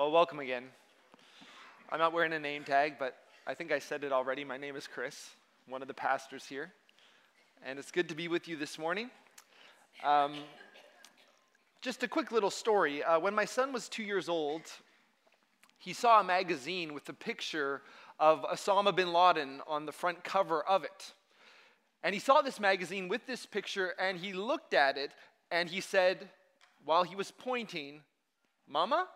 Well, welcome again. I'm not wearing a name tag, but I think I said it already. My name is Chris, one of the pastors here, and it's good to be with you this morning. Just a quick little story. When my son was 2 years old, he saw a magazine with a picture of Osama bin Laden on the front cover of it. And he saw this magazine with this picture, and he looked at it, and he said, while he was pointing, "Mama?"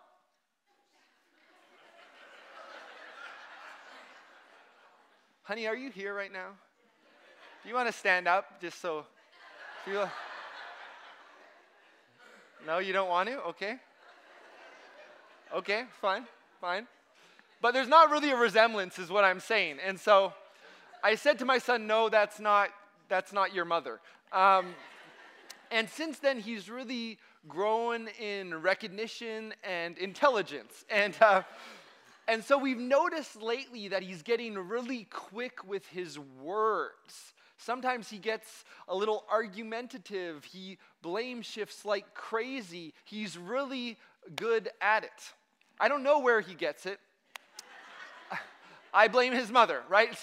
Honey, are you here right now? Do you want to stand up just so you... No, you don't want to? Okay. Okay, fine. But there's not really a resemblance is what I'm saying. And so I said to my son, no, that's not your mother. And since then, he's really grown in recognition and intelligence. And so we've noticed lately that he's getting really quick with his words. Sometimes he gets a little argumentative. He blame shifts like crazy. He's really good at it. I don't know where he gets it. I blame his mother, right?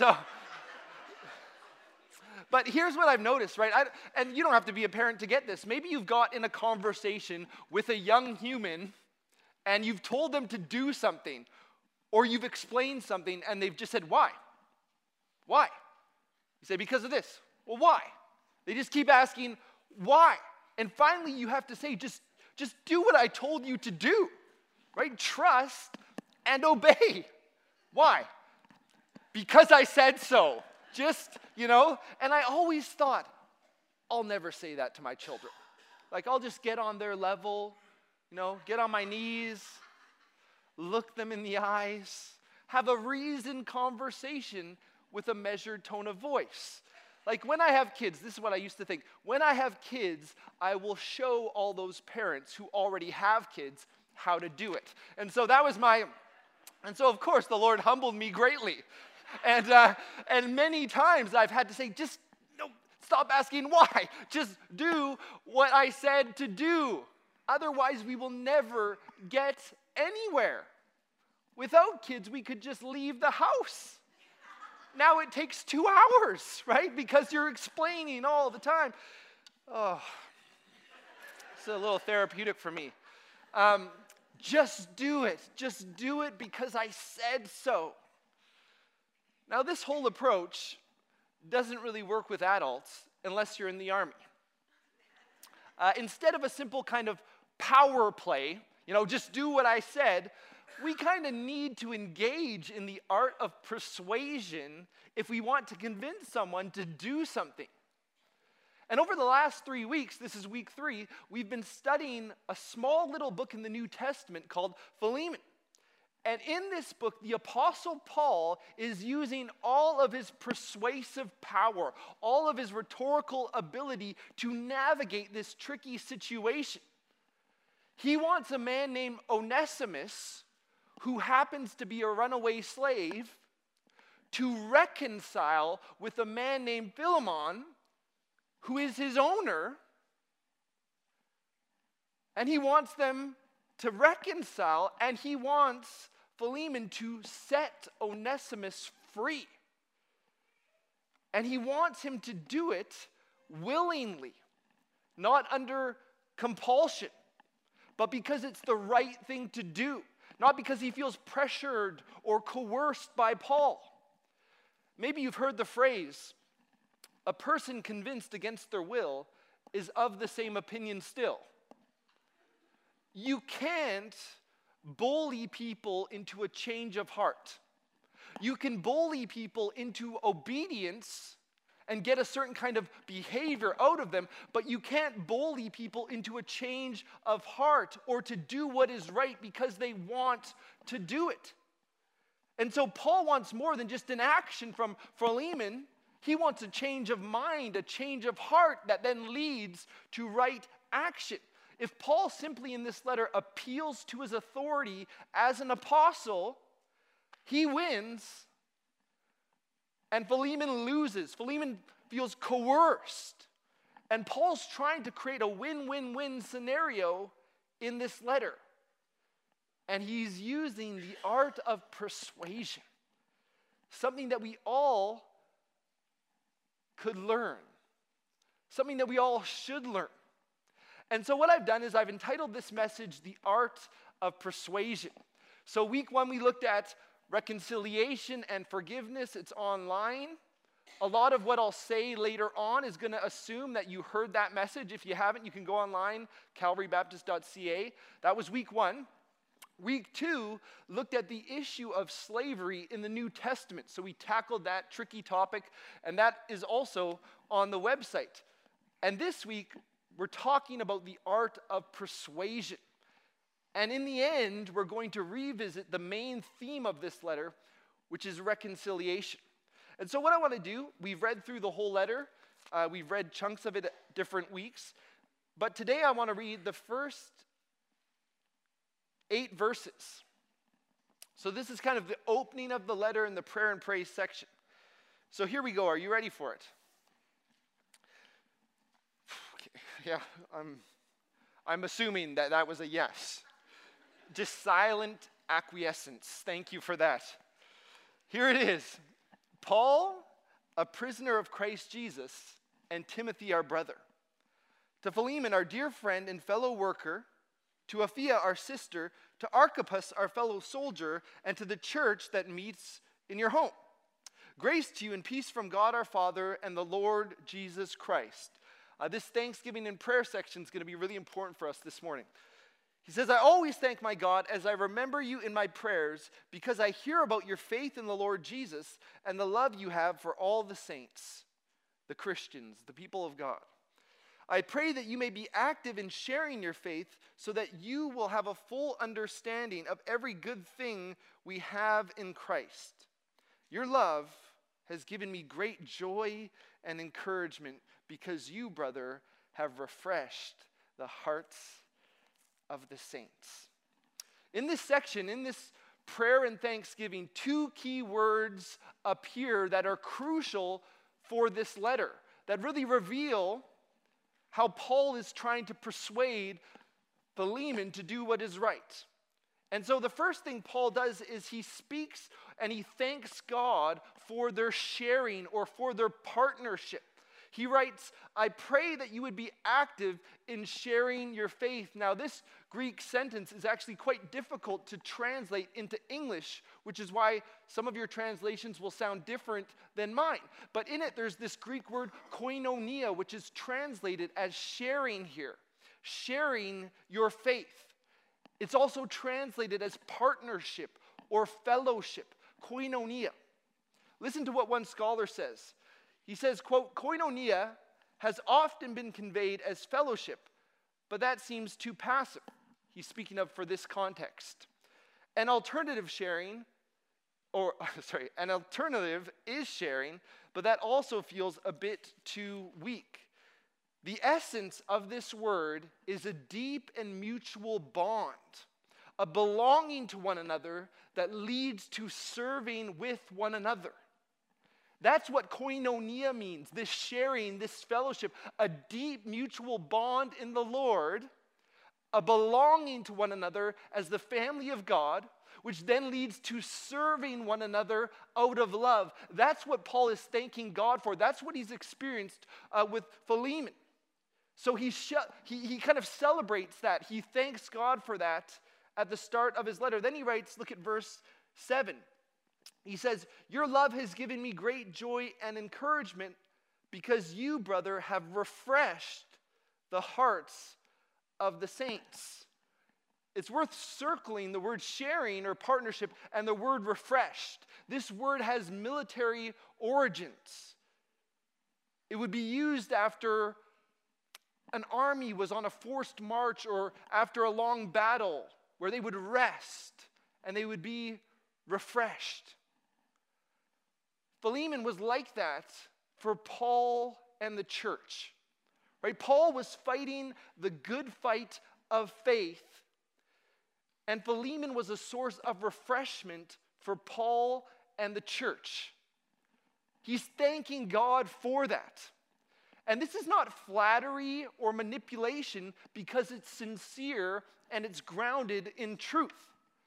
But here's what I've noticed, right? And you don't have to be a parent to get this. Maybe you've got in a conversation with a young human and you've told them to do something, or you've explained something and they've just said, why? Why? You say, because of this. Well, why? They just keep asking, why? And finally you have to say, just do what I told you to do, right? Trust and obey. Why? Because I said so. And I always thought, I'll never say that to my children. Like, I'll just get on their level, get on my knees, look them in the eyes, have a reasoned conversation with a measured tone of voice. Like when I have kids, this is what I used to think. When I have kids, I will show all those parents who already have kids how to do it. And so of course the Lord humbled me greatly. And many times I've had to say, stop asking why. Just do what I said to do. Otherwise we will never get anywhere. Without kids, we could just leave the house. Now it takes 2 hours, right? Because you're explaining all the time. Oh, it's a little therapeutic for me. Just do it. Just do it because I said so. Now, this whole approach doesn't really work with adults unless you're in the army. Instead of a simple kind of power play, just do what I said, we kind of need to engage in the art of persuasion if we want to convince someone to do something. And over the last 3 weeks, this is week 3, we've been studying a small little book in the New Testament called Philemon. And in this book, the Apostle Paul is using all of his persuasive power, all of his rhetorical ability to navigate this tricky situation. He wants a man named Onesimus, who happens to be a runaway slave, to reconcile with a man named Philemon, who is his owner, and he wants them to reconcile, and he wants Philemon to set Onesimus free. And he wants him to do it willingly, not under compulsion, but because it's the right thing to do. Not because he feels pressured or coerced by Paul. Maybe you've heard the phrase, a person convinced against their will is of the same opinion still. You can't bully people into a change of heart. You can bully people into obedience and get a certain kind of behavior out of them, but you can't bully people into a change of heart or to do what is right because they want to do it. And so Paul wants more than just an action from Philemon. He wants a change of mind, a change of heart that then leads to right action. If Paul simply in this letter appeals to his authority as an apostle, he wins and Philemon loses. Philemon feels coerced. And Paul's trying to create a win-win-win scenario in this letter. And he's using the art of persuasion, something that we all could learn, something that we all should learn. And so what I've done is I've entitled this message, The Art of Persuasion. So week 1, we looked at reconciliation and forgiveness. It's online. A lot of what I'll say later on is going to assume that you heard that message. If you haven't, you can go online, calvarybaptist.ca. That was week 1. Week 2 looked at the issue of slavery in the New Testament. So we tackled that tricky topic, and that is also on the website. And this week, we're talking about the art of persuasion. And in the end, we're going to revisit the main theme of this letter, which is reconciliation. And so what I want to do, we've read through the whole letter. We've read chunks of it at different weeks. But today I want to read the first 8 verses. So this is kind of the opening of the letter in the prayer and praise section. So here we go. Are you ready for it? Okay. Yeah, I'm assuming that that was a yes. Just silent acquiescence. Thank you for that. Here it is. Paul, a prisoner of Christ Jesus, and Timothy, our brother. To Philemon, our dear friend and fellow worker, to Apphia, our sister, to Archippus, our fellow soldier, and to the church that meets in your home. Grace to you and peace from God our Father and the Lord Jesus Christ. This Thanksgiving and prayer section is going to be really important for us this morning. He says, I always thank my God as I remember you in my prayers because I hear about your faith in the Lord Jesus and the love you have for all the saints, the Christians, the people of God. I pray that you may be active in sharing your faith so that you will have a full understanding of every good thing we have in Christ. Your love has given me great joy and encouragement because you, brother, have refreshed the hearts of the saints. In this section, in this prayer and thanksgiving, 2 key words appear that are crucial for this letter, that really reveal how Paul is trying to persuade Philemon to do what is right. And so the first thing Paul does is he speaks and he thanks God for their sharing or for their partnership. He writes, I pray that you would be active in sharing your faith. Now, this Greek sentence is actually quite difficult to translate into English, which is why some of your translations will sound different than mine. But in it, there's this Greek word koinonia, which is translated as sharing here, sharing your faith. It's also translated as partnership or fellowship, koinonia. Listen to what one scholar says. He says, quote, koinonia has often been conveyed as fellowship, but that seems too passive. He's speaking of for this context. An alternative is sharing, but that also feels a bit too weak. The essence of this word is a deep and mutual bond, a belonging to one another that leads to serving with one another. That's what koinonia means, this sharing, this fellowship, a deep mutual bond in the Lord, a belonging to one another as the family of God, which then leads to serving one another out of love. That's what Paul is thanking God for. That's what he's experienced with Philemon. So he kind of celebrates that. He thanks God for that at the start of his letter. Then he writes, look at verse 7. He says, your love has given me great joy and encouragement because you, brother, have refreshed the hearts of the saints. It's worth circling the word sharing or partnership and the word refreshed. This word has military origins. It would be used after an army was on a forced march or after a long battle where they would rest and they would be refreshed. Philemon was like that for Paul and the church, right? Paul was fighting the good fight of faith, and Philemon was a source of refreshment for Paul and the church. He's thanking God for that. And this is not flattery or manipulation because it's sincere and it's grounded in truth.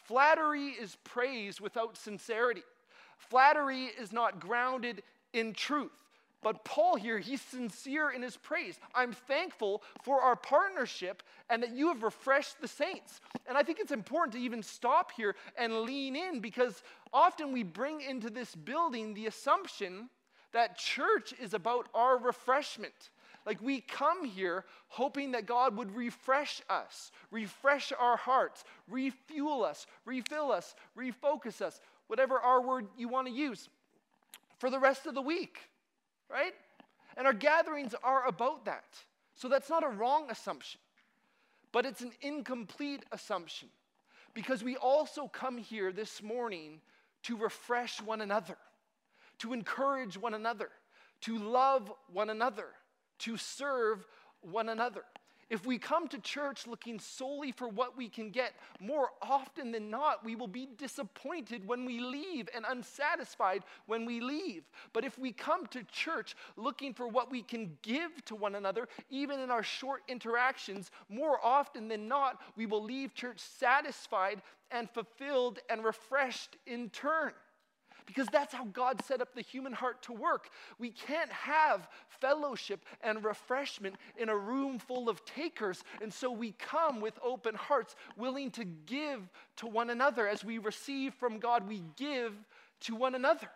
Flattery is praise without sincerity. Flattery is not grounded in truth. But Paul here, he's sincere in his praise. I'm thankful for our partnership and that you have refreshed the saints. And I think it's important to even stop here and lean in, because often we bring into this building the assumption that church is about our refreshment. Like, we come here hoping that God would refresh us, refresh our hearts, refuel us, refill us, refocus us, whatever our word you want to use, for the rest of the week. Right? And our gatherings are about that. So that's not a wrong assumption, but it's an incomplete assumption, because we also come here this morning to refresh one another, to encourage one another, to love one another, to serve one another. If we come to church looking solely for what we can get, more often than not, we will be disappointed when we leave and unsatisfied when we leave. But if we come to church looking for what we can give to one another, even in our short interactions, more often than not, we will leave church satisfied and fulfilled and refreshed in turn. Because that's how God set up the human heart to work. We can't have fellowship and refreshment in a room full of takers. And so we come with open hearts, willing to give to one another. As we receive from God, we give to one another.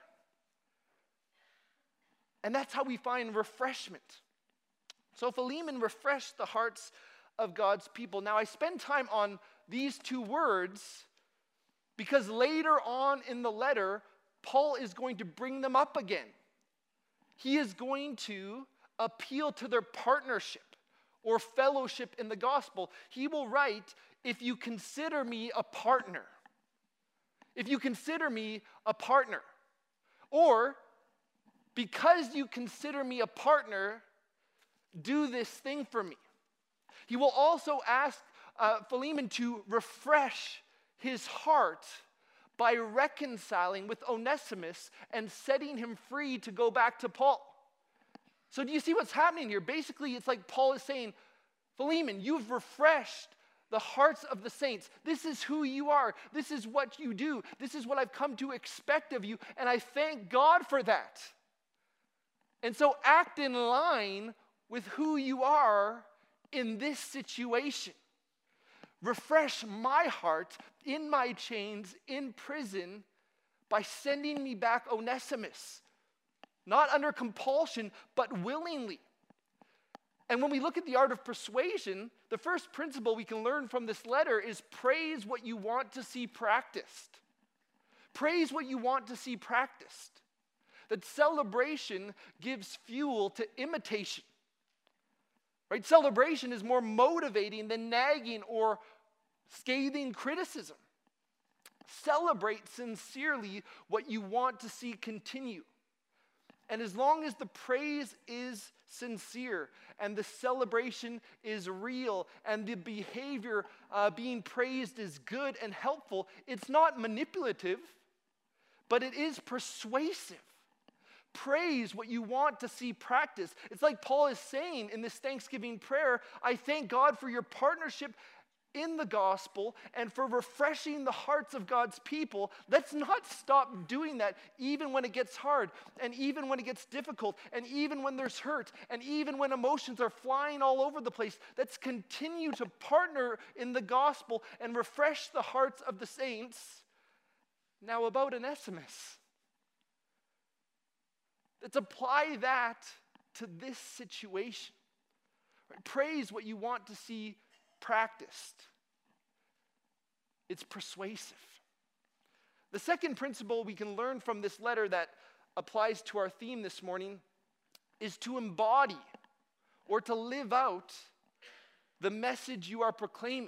And that's how we find refreshment. So Philemon refreshed the hearts of God's people. Now, I spend time on these two words because later on in the letter, Paul is going to bring them up again. He is going to appeal to their partnership or fellowship in the gospel. He will write, if you consider me a partner. If you consider me a partner. Or, because you consider me a partner, do this thing for me. He will also ask Philemon to refresh his heart by reconciling with Onesimus and setting him free to go back to Paul. So do you see what's happening here? Basically, it's like Paul is saying, Philemon, you've refreshed the hearts of the saints. This is who you are. This is what you do. This is what I've come to expect of you, and I thank God for that. And so act in line with who you are in this situation. Refresh my heart in my chains, in prison, by sending me back Onesimus. Not under compulsion, but willingly. And when we look at the art of persuasion, the first principle we can learn from this letter is praise what you want to see practiced. Praise what you want to see practiced. That celebration gives fuel to imitation. Right? Celebration is more motivating than nagging or scathing criticism. Celebrate sincerely what you want to see continue. And as long as the praise is sincere and the celebration is real and the behavior being praised is good and helpful, it's not manipulative, but it is persuasive. Praise what you want to see practiced. It's like Paul is saying in this Thanksgiving prayer, I thank God for your partnership in the gospel and for refreshing the hearts of God's people. Let's not stop doing that even when it gets hard, and even when it gets difficult, and even when there's hurt, and even when emotions are flying all over the place. Let's continue to partner in the gospel and refresh the hearts of the saints. Now about Onesimus. Let's apply that to this situation. Right? Praise what you want to see practiced. It's persuasive. The second principle we can learn from this letter that applies to our theme this morning is to embody or to live out the message you are proclaiming.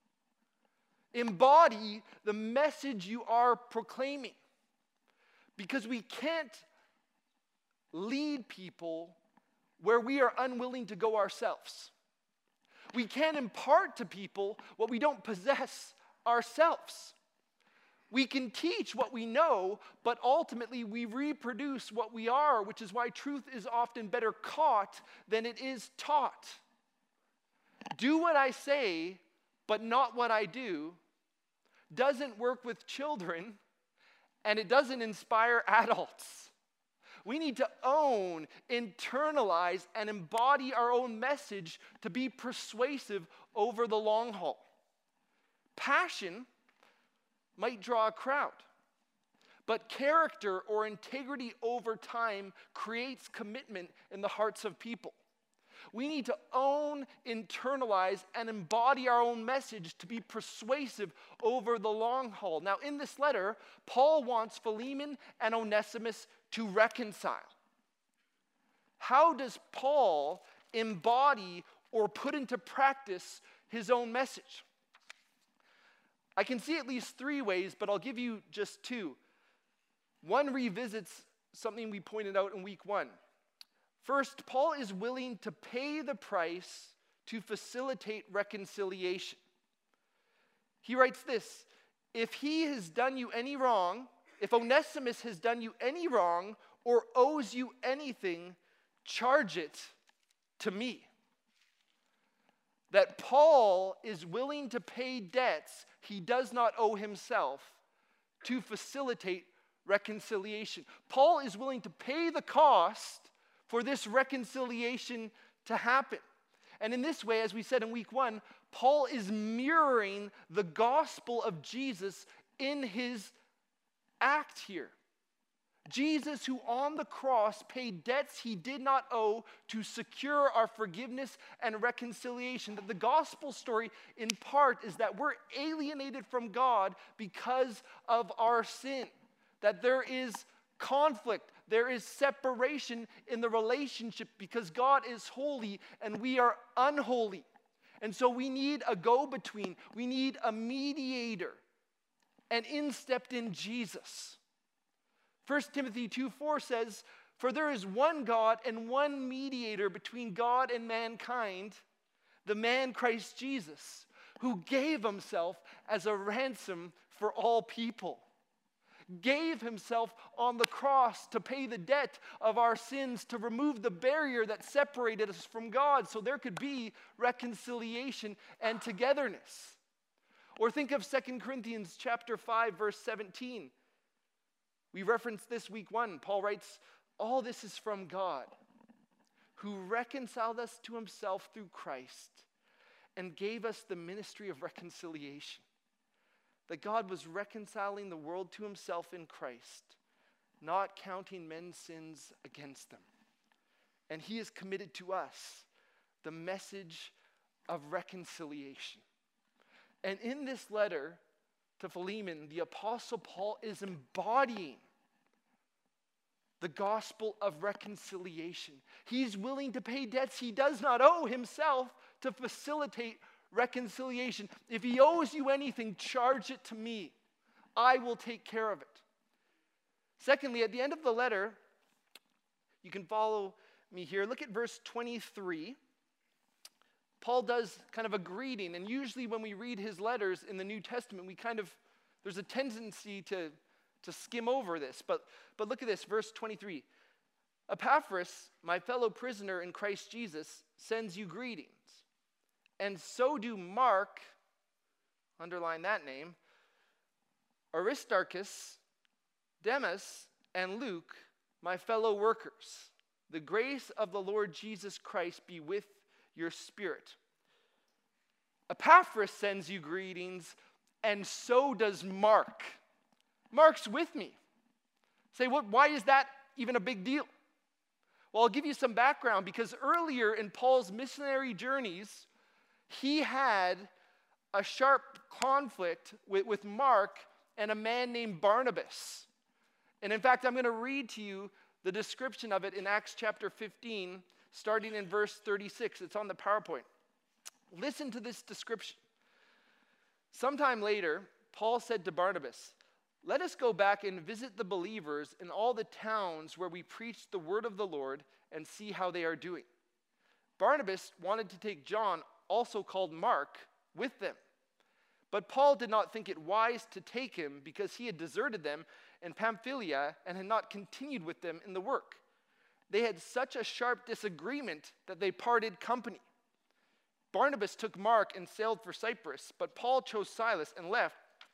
Embody the message you are proclaiming. Because we can't lead people where we are unwilling to go ourselves. We can't impart to people what we don't possess ourselves. We can teach what we know, but ultimately we reproduce what we are, which is why truth is often better caught than it is taught. Do what I say, but not what I do. doesn't work with children, and it doesn't inspire adults. We need to own, internalize, and embody our own message to be persuasive over the long haul. Passion might draw a crowd, but character or integrity over time creates commitment in the hearts of people. We need to own, internalize, and embody our own message to be persuasive over the long haul. Now, in this letter, Paul wants Philemon and Onesimus to reconcile. How does Paul embody or put into practice his own message? I can see at least three ways, but I'll give you just two. One revisits something we pointed out in week 1. First, Paul is willing to pay the price to facilitate reconciliation. He writes this: if he has done you any wrong, if Onesimus has done you any wrong or owes you anything, charge it to me. That Paul is willing to pay debts he does not owe himself to facilitate reconciliation. Paul is willing to pay the cost for this reconciliation to happen. And in this way, as we said in week 1, Paul is mirroring the gospel of Jesus in his act here. Jesus, who on the cross paid debts he did not owe to secure our forgiveness and reconciliation. That the gospel story, in part, is that we're alienated from God because of our sin. That there is conflict, there is separation in the relationship because God is holy and we are unholy. And so we need a go-between, we need a mediator. And in stepped in Jesus. 1 Timothy 2:4 says, "For there is one God and one mediator between God and mankind, the man Christ Jesus, who gave himself as a ransom for all people." Gave himself on the cross to pay the debt of our sins, to remove the barrier that separated us from God so there could be reconciliation and togetherness. Or think of 2 Corinthians chapter 5, verse 17. We referenced this week 1. Paul writes, "All this is from God, who reconciled us to himself through Christ and gave us the ministry of reconciliation." That God was reconciling the world to himself in Christ, not counting men's sins against them. And he has committed to us the message of reconciliation. And in this letter to Philemon, the Apostle Paul is embodying the gospel of reconciliation. He's willing to pay debts he does not owe himself to facilitate reconciliation. If he owes you anything, charge it to me. I will take care of it. Secondly, at the end of the letter, you can follow me here. Look at verse 23. Paul does kind of a greeting, and usually when we read his letters in the New Testament, there's a tendency to skim over this. But look at this, verse 23. "Epaphras, my fellow prisoner in Christ Jesus, sends you greetings. And so do Mark," underline that name, "Aristarchus, Demas, and Luke, my fellow workers. The grace of the Lord Jesus Christ be with your spirit." Epaphras sends you greetings, and so does Mark. Mark's with me. Say, why is that even a big deal? Well, I'll give you some background, because earlier in Paul's missionary journeys, he had a sharp conflict with Mark and a man named Barnabas. And in fact, I'm going to read to you the description of it in Acts chapter 15, starting in verse 36. It's on the PowerPoint. Listen to this description. "Sometime later, Paul said to Barnabas, 'Let us go back and visit the believers in all the towns where we preached the word of the Lord and see how they are doing.' Barnabas wanted to take John, also called Mark, with them. But Paul did not think it wise to take him because he had deserted them in Pamphylia and had not continued with them in the work. They had such a sharp disagreement that they parted company. Barnabas took Mark and sailed for Cyprus, but Paul chose Silas and left,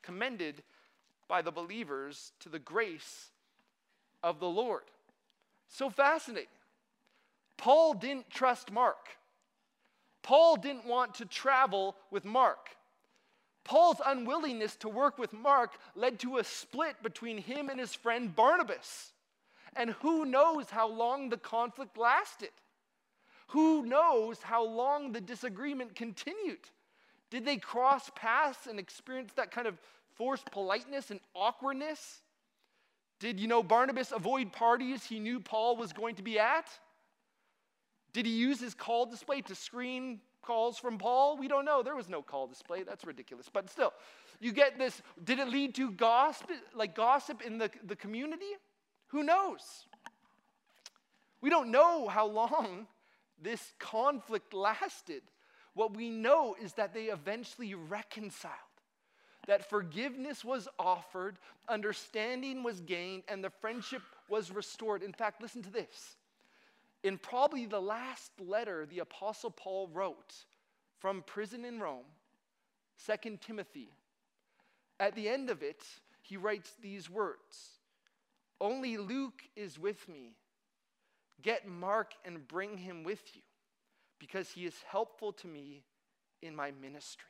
commended by the believers to the grace of the Lord. So fascinating. Paul didn't trust Mark. Paul didn't want to travel with Mark. Paul's unwillingness to work with Mark led to a split between him and his friend Barnabas. And who knows how long the conflict lasted? Who knows how long the disagreement continued? Did they cross paths and experience that kind of forced politeness and awkwardness? Did, Barnabas avoid parties he knew Paul was going to be at? Did he use his call display to screen calls from Paul? We don't know. There was no call display. That's ridiculous. But still, you get this. Did it lead to gossip in the community? Who knows? We don't know how long this conflict lasted. What we know is that they eventually reconciled, that forgiveness was offered, understanding was gained, and the friendship was restored. In fact, listen to this. In probably the last letter the Apostle Paul wrote from prison in Rome, 2 Timothy, at the end of it, he writes these words, "Only Luke is with me. Get Mark and bring him with you, because he is helpful to me in my ministry."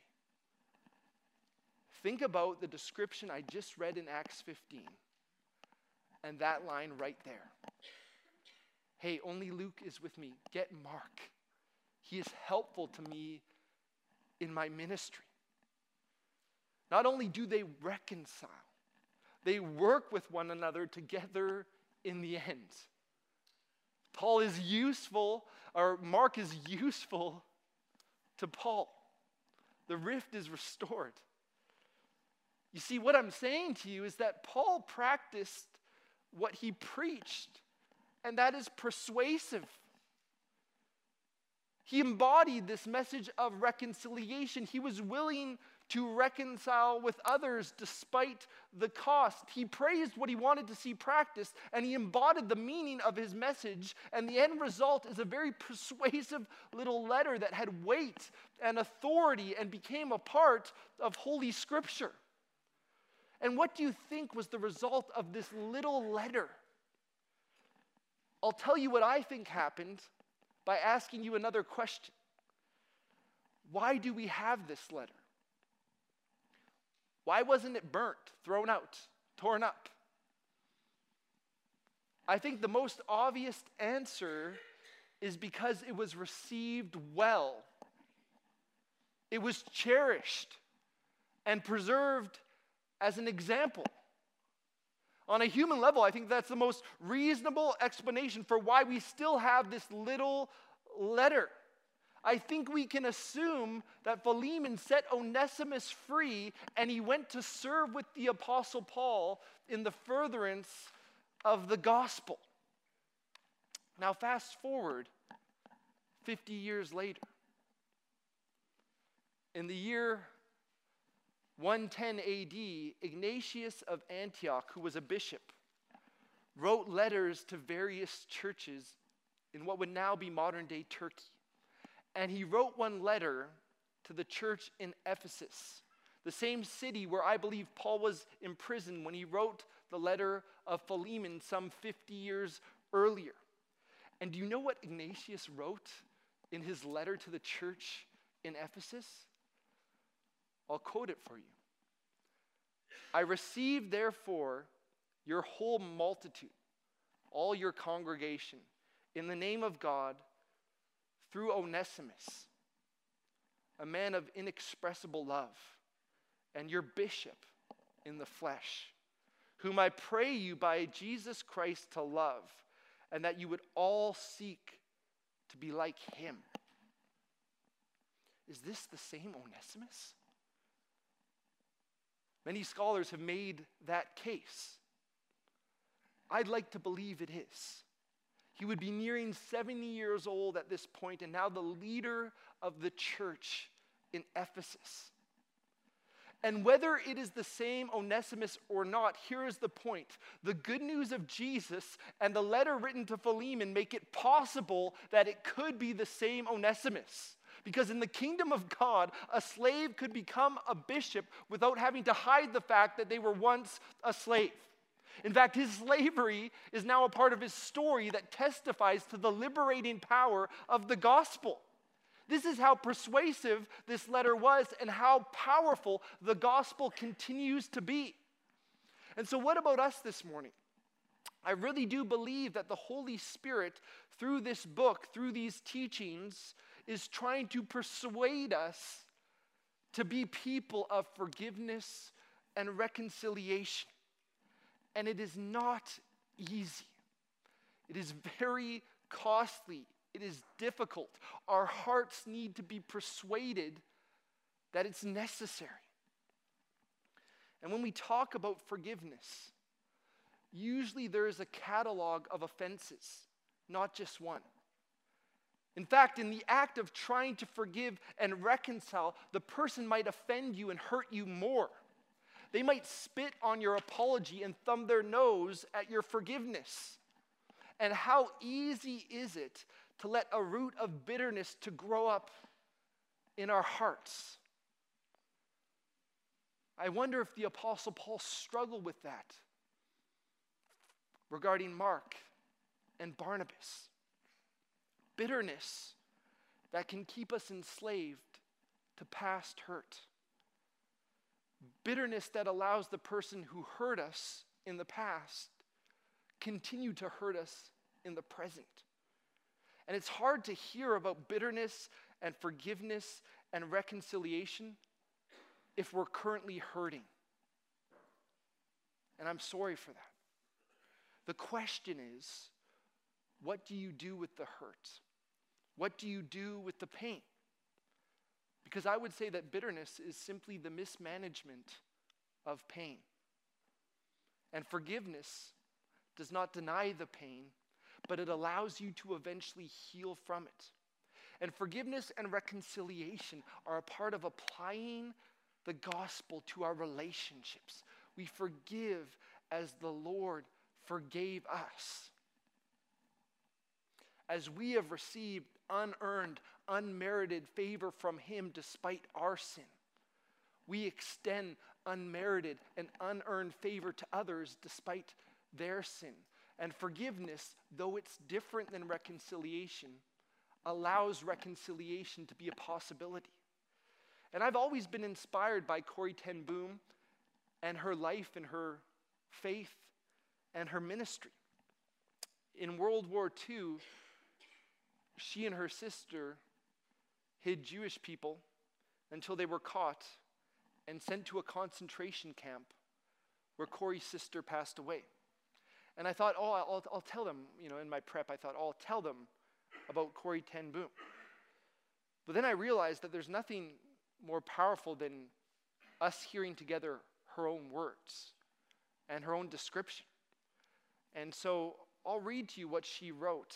Think about the description I just read in Acts 15 and that line right there. Hey, only Luke is with me. Get Mark. He is helpful to me in my ministry. Not only do they reconcile, they work with one another together in the end. Paul is useful, or Mark is useful to Paul. The rift is restored. You see, what I'm saying to you is that Paul practiced what he preached, and that is persuasive. He embodied this message of reconciliation. He was willing to reconcile with others despite the cost. He praised what he wanted to see practiced, and he embodied the meaning of his message, and the end result is a very persuasive little letter that had weight and authority and became a part of Holy Scripture. And what do you think was the result of this little letter? I'll tell you what I think happened by asking you another question. Why do we have this letter? Why wasn't it burnt, thrown out, torn up? I think the most obvious answer is because it was received well. It was cherished and preserved as an example. On a human level, I think that's the most reasonable explanation for why we still have this little letter. I think we can assume that Philemon set Onesimus free and he went to serve with the Apostle Paul in the furtherance of the gospel. Now fast forward 50 years later. In the year 110 AD, Ignatius of Antioch, who was a bishop, wrote letters to various churches in what would now be modern-day Turkey. And he wrote one letter to the church in Ephesus, the same city where I believe Paul was imprisoned when he wrote the letter of Philemon some 50 years earlier. And do you know what Ignatius wrote in his letter to the church in Ephesus? I'll quote it for you. "I received, therefore, your whole multitude, all your congregation, in the name of God, through Onesimus, a man of inexpressible love, and your bishop in the flesh, whom I pray you by Jesus Christ to love, and that you would all seek to be like him." Is this the same Onesimus? Many scholars have made that case. I'd like to believe it is. He would be nearing 70 years old at this point, and now the leader of the church in Ephesus. And whether it is the same Onesimus or not, here is the point. The good news of Jesus and the letter written to Philemon make it possible that it could be the same Onesimus. Because in the kingdom of God, a slave could become a bishop without having to hide the fact that they were once a slave. In fact, his slavery is now a part of his story that testifies to the liberating power of the gospel. This is how persuasive this letter was and how powerful the gospel continues to be. And so what about us this morning? I really do believe that the Holy Spirit, through this book, through these teachings, is trying to persuade us to be people of forgiveness and reconciliation. And it is not easy. It is very costly. It is difficult. Our hearts need to be persuaded that it's necessary. And when we talk about forgiveness, usually there is a catalog of offenses, not just one. In fact, in the act of trying to forgive and reconcile, the person might offend you and hurt you more. They might spit on your apology and thumb their nose at your forgiveness. And how easy is it to let a root of bitterness to grow up in our hearts? I wonder if the Apostle Paul struggled with that regarding Mark and Barnabas. Bitterness that can keep us enslaved to past hurt. Bitterness that allows the person who hurt us in the past continue to hurt us in the present. And it's hard to hear about bitterness and forgiveness and reconciliation if we're currently hurting. And I'm sorry for that. The question is, what do you do with the hurt? What do you do with the pain? Because I would say that bitterness is simply the mismanagement of pain. And forgiveness does not deny the pain, but it allows you to eventually heal from it. And forgiveness and reconciliation are a part of applying the gospel to our relationships. We forgive as the Lord forgave us. As we have received unearned, unmerited favor from Him despite our sin, we extend unmerited and unearned favor to others despite their sin. And forgiveness, though it's different than reconciliation, allows reconciliation to be a possibility. And I've always been inspired by Corrie ten Boom and her life and her faith and her ministry. In World War II, she and her sister hid Jewish people until they were caught and sent to a concentration camp where Corrie's sister passed away. And I thought, I'll tell them, in my prep, I thought, I'll tell them about Corrie ten Boom. But then I realized that there's nothing more powerful than us hearing together her own words and her own description. And so I'll read to you what she wrote.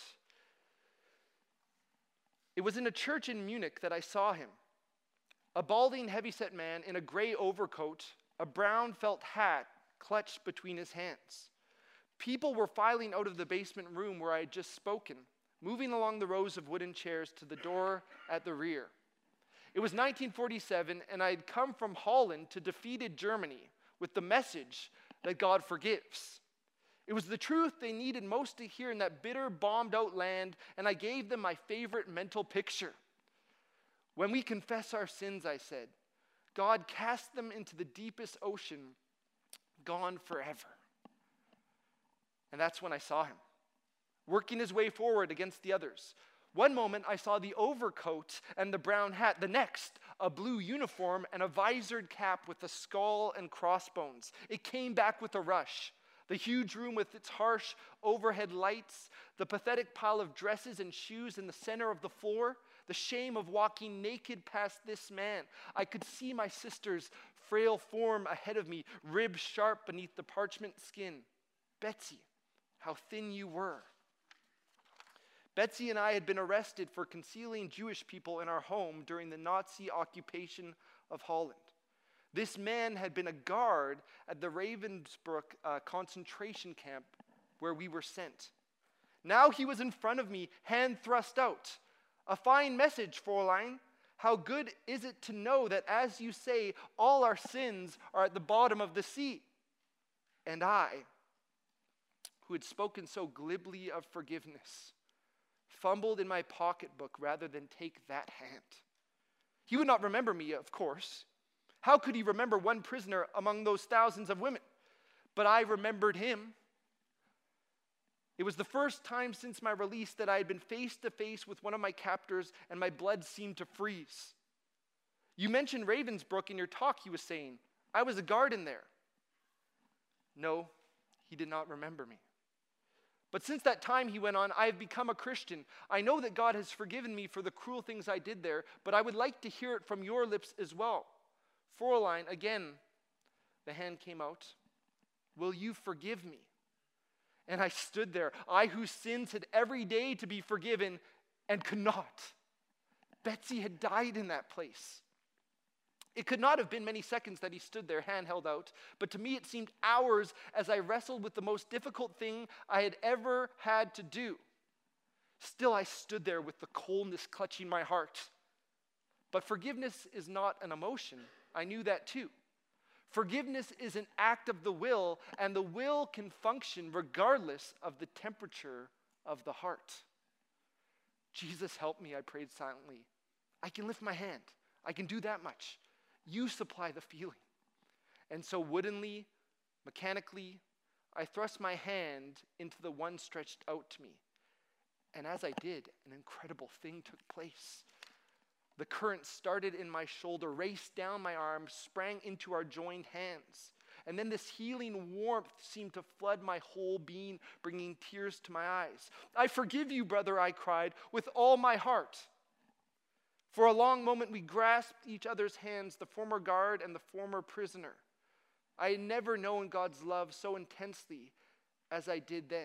It was in a church in Munich that I saw him. A balding, heavyset man in a gray overcoat, a brown felt hat clutched between his hands. People were filing out of the basement room where I had just spoken, moving along the rows of wooden chairs to the door at the rear. It was 1947, and I had come from Holland to defeated Germany with the message that God forgives. It was the truth they needed most to hear in that bitter, bombed-out land, and I gave them my favorite mental picture. When we confess our sins, I said, God cast them into the deepest ocean, gone forever. And that's when I saw him, working his way forward against the others. One moment, I saw the overcoat and the brown hat. The next, a blue uniform and a visored cap with a skull and crossbones. It came back with a rush. The huge room with its harsh overhead lights, the pathetic pile of dresses and shoes in the center of the floor, the shame of walking naked past this man. I could see my sister's frail form ahead of me, ribs sharp beneath the parchment skin. Betsy, how thin you were. Betsy and I had been arrested for concealing Jewish people in our home during the Nazi occupation of Holland. This man had been a guard at the Ravensbrück concentration camp where we were sent. Now he was in front of me, hand thrust out. A fine message, Fräulein. How good is it to know that, as you say, all our sins are at the bottom of the sea? And I, who had spoken so glibly of forgiveness, fumbled in my pocketbook rather than take that hand. He would not remember me, of course. How could he remember one prisoner among those thousands of women? But I remembered him. It was the first time since my release that I had been face to face with one of my captors, and my blood seemed to freeze. You mentioned Ravensbrück in your talk, he was saying. I was a guard in there. No, he did not remember me. But since that time, he went on, I have become a Christian. I know that God has forgiven me for the cruel things I did there, but I would like to hear it from your lips as well. Fräulein, again, the hand came out. Will you forgive me? And I stood there, I whose sins had every day to be forgiven and could not. Betsy had died in that place. It could not have been many seconds that he stood there, hand held out, but to me it seemed hours as I wrestled with the most difficult thing I had ever had to do. Still, I stood there with the coldness clutching my heart. But forgiveness is not an emotion. I knew that too. Forgiveness is an act of the will, and the will can function regardless of the temperature of the heart. Jesus, help me, I prayed silently. I can lift my hand. I can do that much. You supply the feeling. And so woodenly, mechanically, I thrust my hand into the one stretched out to me. And as I did, an incredible thing took place. The current started in my shoulder, raced down my arm, sprang into our joined hands. And then this healing warmth seemed to flood my whole being, bringing tears to my eyes. I forgive you, brother, I cried, with all my heart. For a long moment we grasped each other's hands, the former guard and the former prisoner. I had never known God's love so intensely as I did then.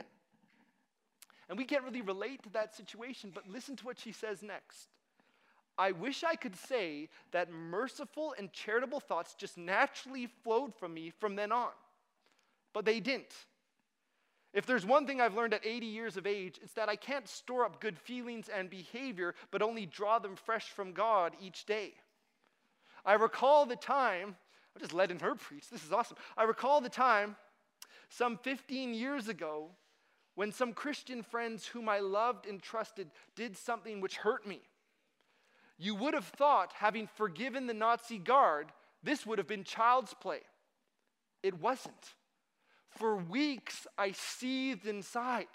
And we can't really relate to that situation, but listen to what she says next. I wish I could say that merciful and charitable thoughts just naturally flowed from me from then on, but they didn't. If there's one thing I've learned at 80 years of age, it's that I can't store up good feelings and behavior, but only draw them fresh from God each day. I recall the time, I'm just letting her preach, this is awesome. I recall the time some 15 years ago when some Christian friends whom I loved and trusted did something which hurt me. You would have thought, having forgiven the Nazi guard, this would have been child's play. It wasn't. For weeks, I seethed inside.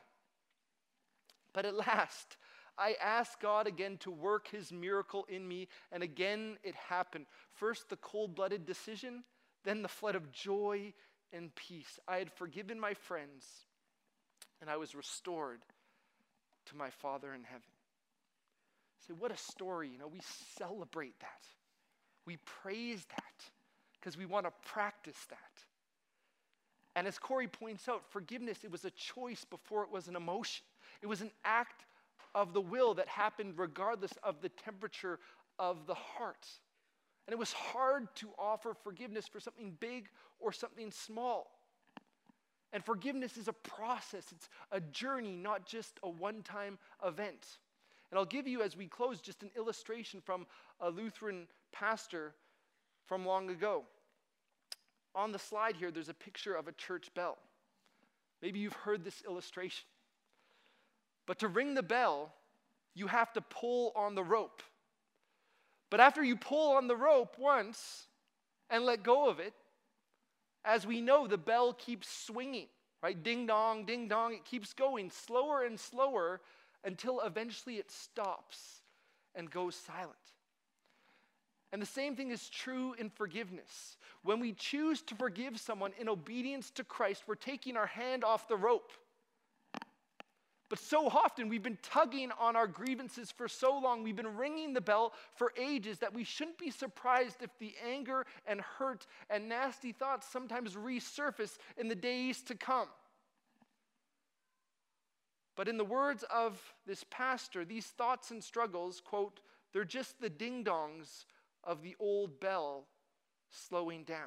But at last, I asked God again to work his miracle in me, and again it happened. First, the cold-blooded decision, then the flood of joy and peace. I had forgiven my friends, and I was restored to my Father in heaven. Say, what a story. We celebrate that. We praise that because we want to practice that. And as Corey points out, forgiveness, it was a choice before it was an emotion. It was an act of the will that happened regardless of the temperature of the heart. And it was hard to offer forgiveness for something big or something small. And forgiveness is a process. It's a journey, not just a one-time event. And I'll give you, as we close, just an illustration from a Lutheran pastor from long ago. On the slide here, there's a picture of a church bell. Maybe you've heard this illustration. But to ring the bell, you have to pull on the rope. But after you pull on the rope once and let go of it, as we know, the bell keeps swinging, right? Ding dong, it keeps going slower and slower until eventually it stops and goes silent. And the same thing is true in forgiveness. When we choose to forgive someone in obedience to Christ, we're taking our hand off the rope. But so often we've been tugging on our grievances for so long, we've been ringing the bell for ages, that we shouldn't be surprised if the anger and hurt and nasty thoughts sometimes resurface in the days to come. But in the words of this pastor, these thoughts and struggles, quote, they're just the ding-dongs of the old bell slowing down.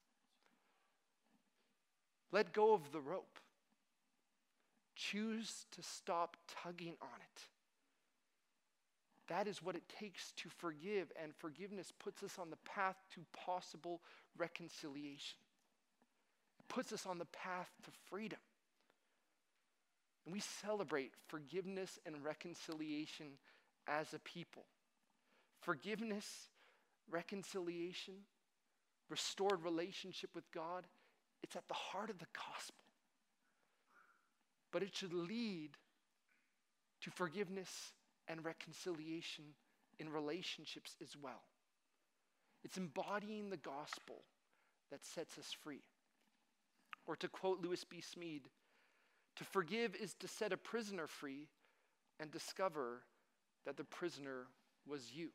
Let go of the rope. Choose to stop tugging on it. That is what it takes to forgive, and forgiveness puts us on the path to possible reconciliation. It puts us on the path to freedom. And we celebrate forgiveness and reconciliation as a people. Forgiveness, reconciliation, restored relationship with God, it's at the heart of the gospel. But it should lead to forgiveness and reconciliation in relationships as well. It's embodying the gospel that sets us free. Or to quote Lewis B. Smead, to forgive is to set a prisoner free and discover that the prisoner was you.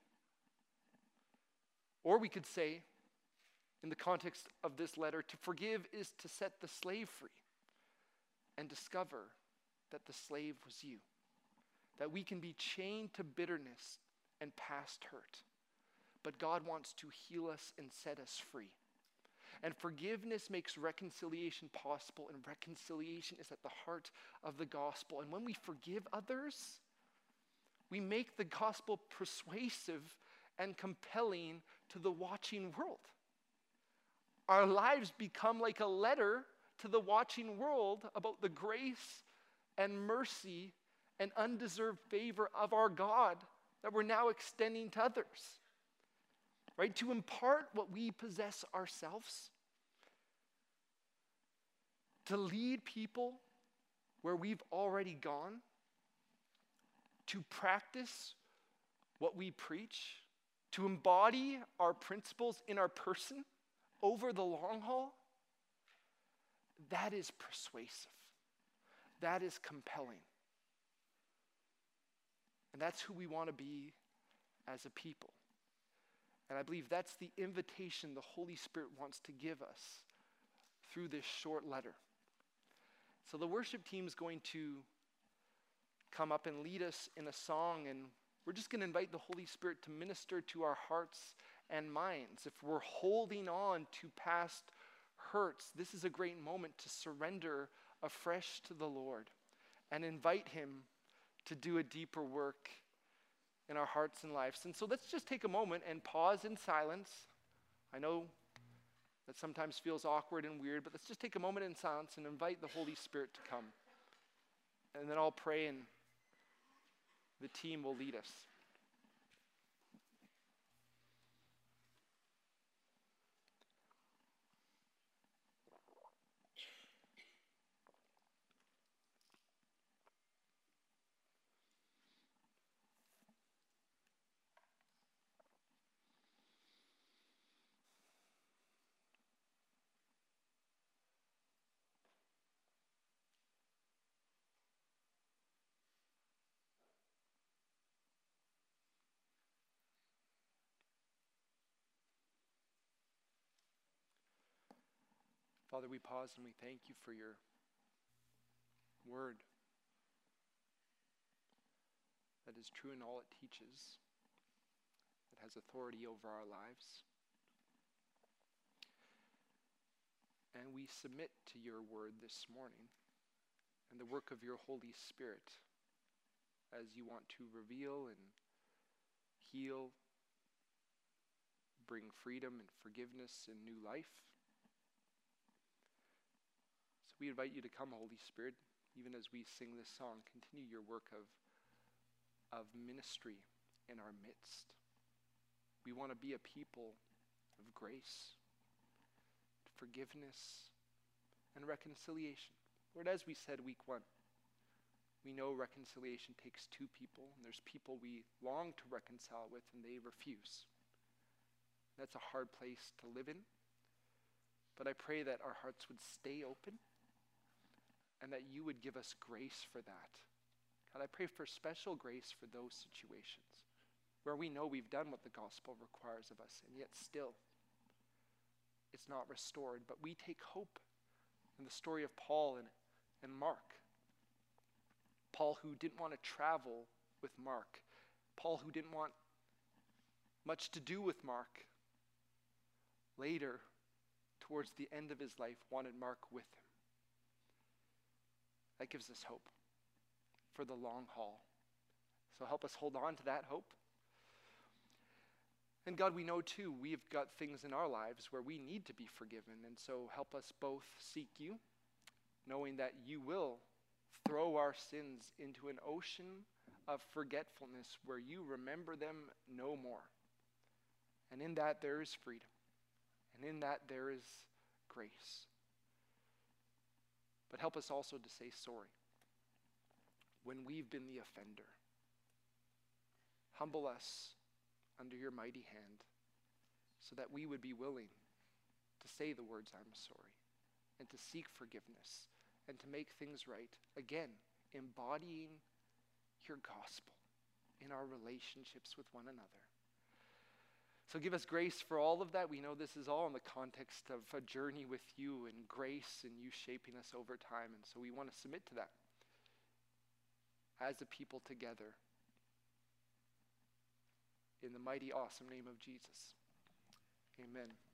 Or we could say, in the context of this letter, to forgive is to set the slave free and discover that the slave was you. That we can be chained to bitterness and past hurt. But God wants to heal us and set us free. And forgiveness makes reconciliation possible, and reconciliation is at the heart of the gospel. And when we forgive others, we make the gospel persuasive and compelling to the watching world. Our lives become like a letter to the watching world about the grace and mercy and undeserved favor of our God that we're now extending to others. Right? To impart what we possess ourselves. To lead people where we've already gone. To practice what we preach. To embody our principles in our person over the long haul. That is persuasive. That is compelling. And that's who we want to be as a people. And I believe that's the invitation the Holy Spirit wants to give us through this short letter. So the worship team is going to come up and lead us in a song, and we're just going to invite the Holy Spirit to minister to our hearts and minds. If we're holding on to past hurts, this is a great moment to surrender afresh to the Lord and invite him to do a deeper work in our hearts and lives. And so let's just take a moment and pause in silence. I know that sometimes feels awkward and weird, but let's just take a moment in silence and invite the Holy Spirit to come. And then I'll pray and the team will lead us. Father, we pause and we thank you for your word that is true in all it teaches, that has authority over our lives. And we submit to your word this morning and the work of your Holy Spirit as you want to reveal and heal, bring freedom and forgiveness and new life. We invite you to come, Holy Spirit, even as we sing this song. Continue your work of ministry in our midst. We want to be a people of grace, forgiveness, and reconciliation. Lord, as we said week 1, we know reconciliation takes two people, and there's people we long to reconcile with and they refuse. That's a hard place to live in, but I pray that our hearts would stay open and that you would give us grace for that. God, I pray for special grace for those situations where we know we've done what the gospel requires of us, and yet still it's not restored. But we take hope in the story of Paul and Mark. Paul, who didn't want to travel with Mark. Paul, who didn't want much to do with Mark. Later, towards the end of his life, wanted Mark with him. That gives us hope for the long haul. So help us hold on to that hope And God, we know too, we've got things in our lives where we need to be forgiven. And so help us both seek you, knowing that you will throw our sins into an ocean of forgetfulness where you remember them no more. And in that there is freedom. And in that there is grace. But help us also to say sorry when we've been the offender. Humble us under your mighty hand so that we would be willing to say the words, I'm sorry, and to seek forgiveness and to make things right. Again, embodying your gospel in our relationships with one another. So give us grace for all of that. We know this is all in the context of a journey with you and grace and you shaping us over time. And so we want to submit to that as a people together. In the mighty, awesome name of Jesus. Amen.